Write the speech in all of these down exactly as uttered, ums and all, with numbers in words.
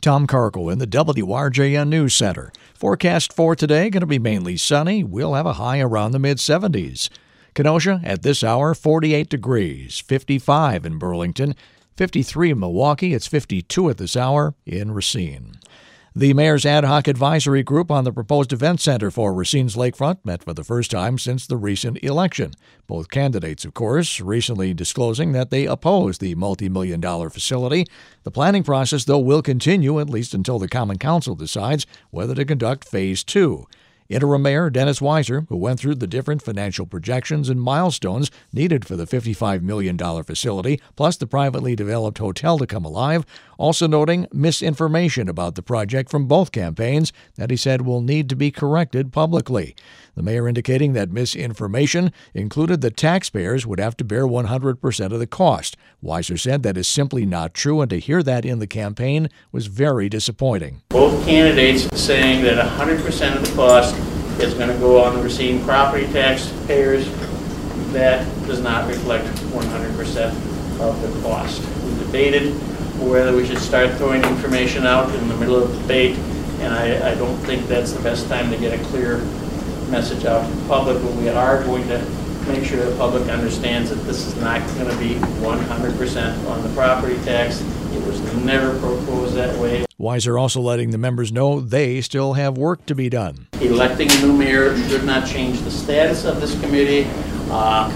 Tom Carkle in the W R J N News Center. Forecast for today going to be mainly sunny. We'll have a high around the mid-seventies. Kenosha at this hour, forty-eight degrees, fifty-five in Burlington, fifty-three in Milwaukee. It's fifty-two at this hour in Racine. The Mayor's Ad Hoc Advisory Group on the proposed event center for Racine's Lakefront met for the first time since the recent election. Both candidates, of course, recently disclosing that they oppose the multi-million dollar facility. The planning process, though, will continue at least until the Common Council decides whether to conduct Phase two. Interim Mayor Dennis Weiser, who went through the different financial projections and milestones needed for the fifty-five million dollars facility, plus the privately developed hotel to come alive, also noting misinformation about the project from both campaigns that he said will need to be corrected publicly. The mayor indicating that misinformation included that taxpayers would have to bear one hundred percent of the cost. Weiser said that is simply not true, and to hear that in the campaign was very disappointing. Both candidates saying that one hundred percent of the cost is going to go on the Racine property taxpayers. That does not reflect one hundred percent of the cost. We debated whether we should start throwing information out in the middle of the debate, and I, I don't think that's the best time to get a clear message out to the public, but we are going to make sure the public understands that this is not going to be one hundred percent on the property tax. It was never proposed that way. Weiser also letting the members know they still have work to be done. Electing a new mayor should not change the status of this committee. Uh,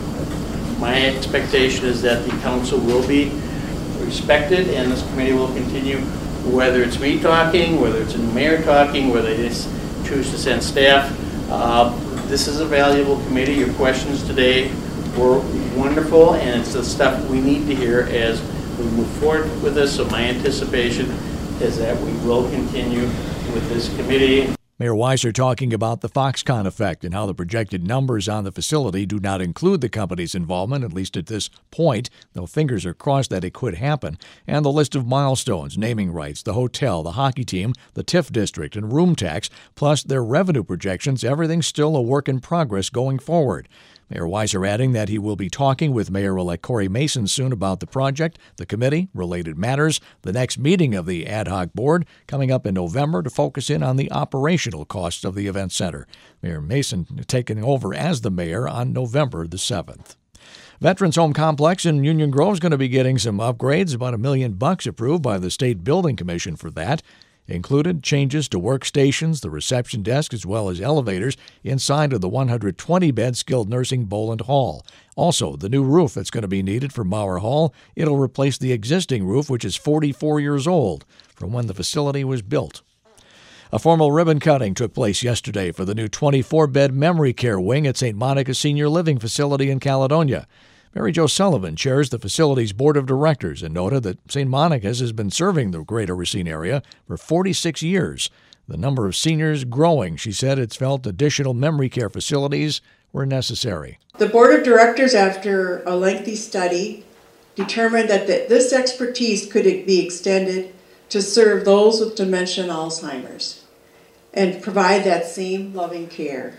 my expectation is that the council will be respected and this committee will continue, whether it's me talking, whether it's a new mayor talking, whether it's choose to send staff. Uh, this is a valuable committee. Your questions today were wonderful, and it's the stuff we need to hear as we move forward with this. So my anticipation is that we will continue with this committee. Mayor Weiser talking about the Foxconn effect and how the projected numbers on the facility do not include the company's involvement, at least at this point, though fingers are crossed that it could happen, and the list of milestones, naming rights, the hotel, the hockey team, the T I F district, and room tax, plus their revenue projections. Everything's still a work in progress going forward. Mayor Weiser adding that he will be talking with Mayor-elect Corey Mason soon about the project, the committee, related matters, the next meeting of the ad hoc board coming up in November to focus in on the operational costs of the event center. Mayor Mason taking over as the mayor on November the seventh. Veterans Home Complex in Union Grove is going to be getting some upgrades, about a million bucks approved by the State Building Commission for that. Included changes to workstations, the reception desk, as well as elevators inside of the one hundred twenty bed skilled nursing Boland Hall. Also, the new roof that's going to be needed for Mauer Hall. It'll replace the existing roof, which is forty-four years old from when the facility was built. A formal ribbon cutting took place yesterday for the new twenty-four bed memory care wing at Saint Monica Senior Living Facility in Caledonia. Mary Jo Sullivan chairs the facility's board of directors and noted that Saint Monica's has been serving the greater Racine area for forty-six years. The number of seniors growing, she said it's felt additional memory care facilities were necessary. The board of directors, after a lengthy study, determined that the, this expertise could be extended to serve those with dementia and Alzheimer's and provide that same loving care.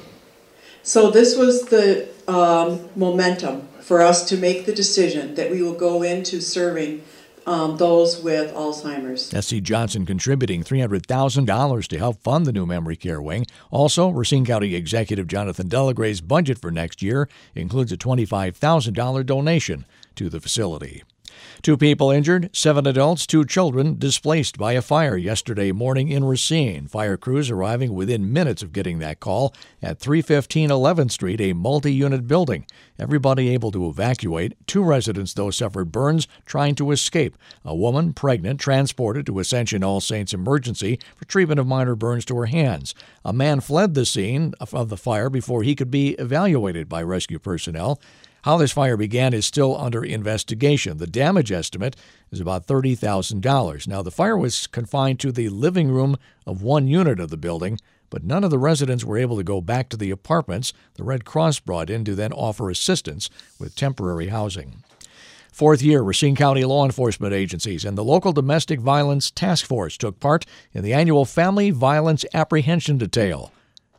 So this was the um, momentum for us to make the decision that we will go into serving um, those with Alzheimer's. S C Johnson contributing three hundred thousand dollars to help fund the new memory care wing. Also, Racine County Executive Jonathan Delagray's budget for next year includes a twenty-five thousand dollars donation to the facility. Two people injured, seven adults, two children displaced by a fire yesterday morning in Racine. Fire crews arriving within minutes of getting that call at three fifteen eleventh Street, a multi-unit building. Everybody able to evacuate. Two residents, though, suffered burns trying to escape. A woman, pregnant, transported to Ascension All Saints Emergency for treatment of minor burns to her hands. A man fled the scene of the fire before he could be evaluated by rescue personnel. How this fire began is still under investigation. The damage estimate is about thirty thousand dollars. Now, the fire was confined to the living room of one unit of the building, but none of the residents were able to go back to the apartments. The Red Cross brought in to then offer assistance with temporary housing. Fourth year, Racine County law enforcement agencies and the local domestic violence task force took part in the annual Family Violence Apprehension Detail.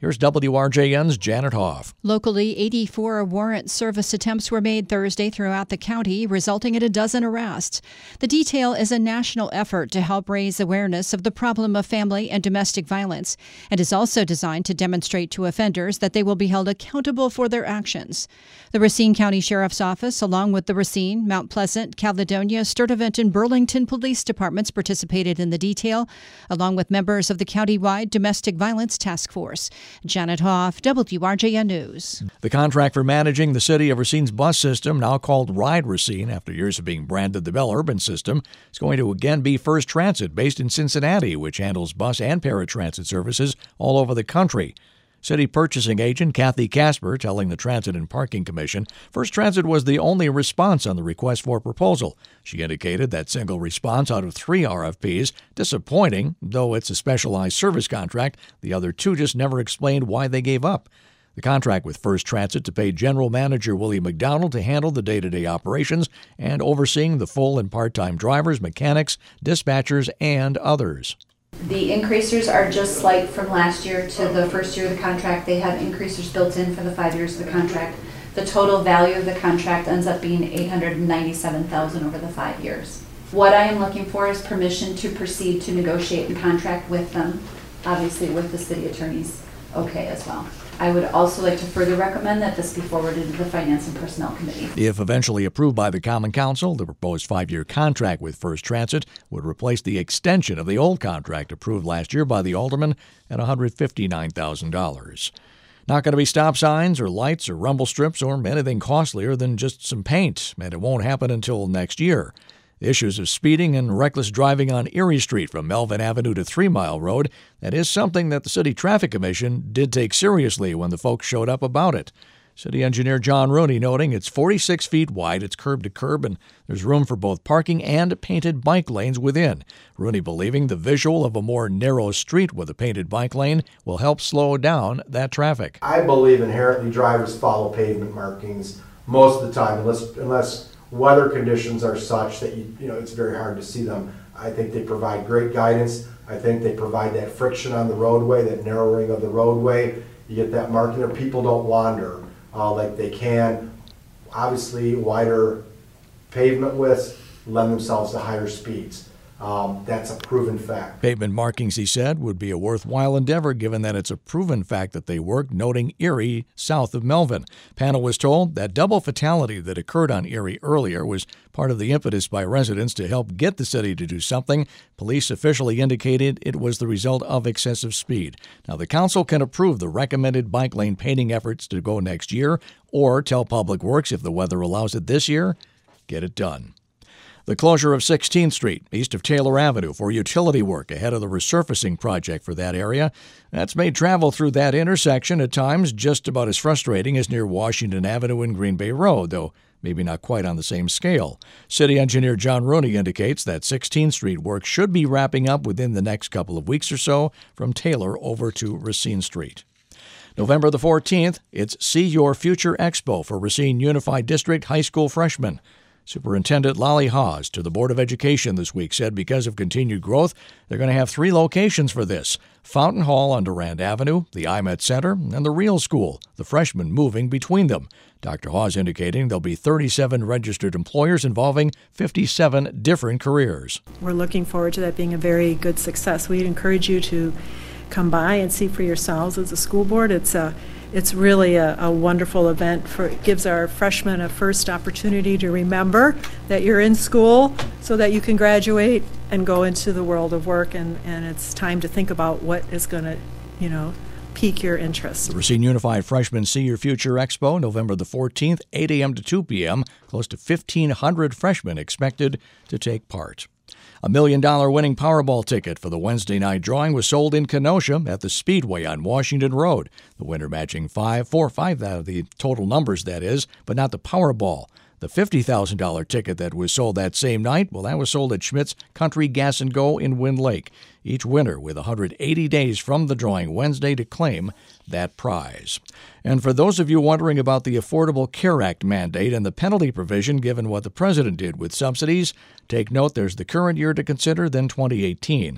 Here's W R J N's Janet Hoff. Locally, eighty-four warrant service attempts were made Thursday throughout the county, resulting in a dozen arrests. The detail is a national effort to help raise awareness of the problem of family and domestic violence, and is also designed to demonstrate to offenders that they will be held accountable for their actions. The Racine County Sheriff's Office, along with the Racine, Mount Pleasant, Caledonia, Sturtevant, and Burlington police departments, participated in the detail, along with members of the countywide Domestic Violence Task Force. Janet Hoff, W R J N News. The contract for managing the city of Racine's bus system, now called Ride Racine after years of being branded the Bell Urban System, is going to again be First Transit, based in Cincinnati, which handles bus and paratransit services all over the country. City purchasing agent Kathy Casper telling the Transit and Parking Commission First Transit was the only response on the request for proposal. She indicated that single response out of three R F Ps, disappointing, though it's a specialized service contract. The other two just never explained why they gave up. The contract with First Transit to pay General Manager Willie McDonald to handle the day-to-day operations and overseeing the full and part-time drivers, mechanics, dispatchers, and others. The increasers are just slight from last year to the first year of the contract. They have increasers built in for the five years of the contract. The total value of the contract ends up being eight hundred ninety-seven thousand dollars over the five years. What I am looking for is permission to proceed to negotiate and contract with them, obviously with the city attorney's okay as well. I would also like to further recommend that this be forwarded to the Finance and Personnel Committee. If eventually approved by the Common Council, the proposed five-year contract with First Transit would replace the extension of the old contract approved last year by the alderman at one hundred fifty-nine thousand dollars. Not going to be stop signs or lights or rumble strips or anything costlier than just some paint, and it won't happen until next year. The issues of speeding and reckless driving on Erie Street from Melvin Avenue to Three Mile Road, that is something that the City Traffic Commission did take seriously when the folks showed up about it. City Engineer John Rooney noting it's forty-six feet wide, it's curb to curb, and there's room for both parking and painted bike lanes within. Rooney believing the visual of a more narrow street with a painted bike lane will help slow down that traffic. I believe inherently drivers follow pavement markings most of the time, unless unless weather conditions are such that you, you know it's very hard to see them. I think they provide great guidance. I think they provide that friction on the roadway, that narrowing of the roadway. You get that marking there. People don't wander uh, like they can. Obviously, wider pavement widths lend themselves to higher speeds. Um, that's a proven fact. Pavement markings, he said, would be a worthwhile endeavor given that it's a proven fact that they work, noting Erie south of Melvin. Panel was told that double fatality that occurred on Erie earlier was part of the impetus by residents to help get the city to do something. Police officially indicated it was the result of excessive speed. Now, the council can approve the recommended bike lane painting efforts to go next year or tell Public Works, if the weather allows it this year, get it done. The closure of sixteenth Street, east of Taylor Avenue, for utility work ahead of the resurfacing project for that area. That's made travel through that intersection at times just about as frustrating as near Washington Avenue and Green Bay Road, though maybe not quite on the same scale. City Engineer John Rooney indicates that sixteenth Street work should be wrapping up within the next couple of weeks or so from Taylor over to Racine Street. November the fourteenth, it's See Your Future Expo for Racine Unified District high school freshmen. Superintendent Lolly Haas to the Board of Education this week said because of continued growth, they're going to have three locations for this: Fountain Hall on Durand Avenue, the I MET Center, and the Real School, the freshmen moving between them. Doctor Haas indicating there'll be thirty-seven registered employers involving fifty-seven different careers. We're looking forward to that being a very good success. We'd encourage you to come by and see for yourselves as a school board. It's a It's really a, a wonderful event. For it gives our freshmen a first opportunity to remember that you're in school so that you can graduate and go into the world of work, and, and it's time to think about what is going to, you know, pique your interest. The Racine Unified Freshman See Your Future Expo, November the fourteenth, eight a.m. to two p.m. Close to fifteen hundred freshmen expected to take part. A million-dollar winning Powerball ticket for the Wednesday night drawing was sold in Kenosha at the Speedway on Washington Road. The winner matching five, four, five out of the total numbers, that is, but not the Powerball. The fifty thousand dollars ticket that was sold that same night, well, that was sold at Schmidt's Country Gas and Go in Wind Lake. Each winner with one hundred eighty days from the drawing Wednesday to claim that prize. And for those of you wondering about the Affordable Care Act mandate and the penalty provision given what the president did with subsidies, take note there's the current year to consider, then twenty eighteen.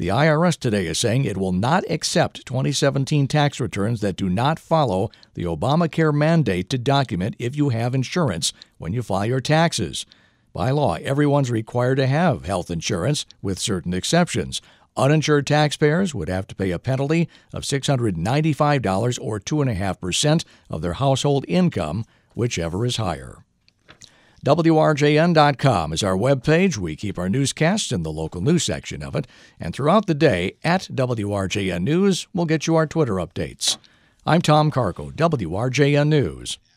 The I R S today is saying it will not accept twenty seventeen tax returns that do not follow the Obamacare mandate to document if you have insurance when you file your taxes. By law, everyone's required to have health insurance, with certain exceptions. Uninsured taxpayers would have to pay a penalty of six hundred ninety-five dollars or two point five percent of their household income, whichever is higher. W R J N dot com is our webpage. We keep our newscasts in the local news section of it. And throughout the day, at W R J N News, we'll get you our Twitter updates. I'm Tom Carco, W R J N News.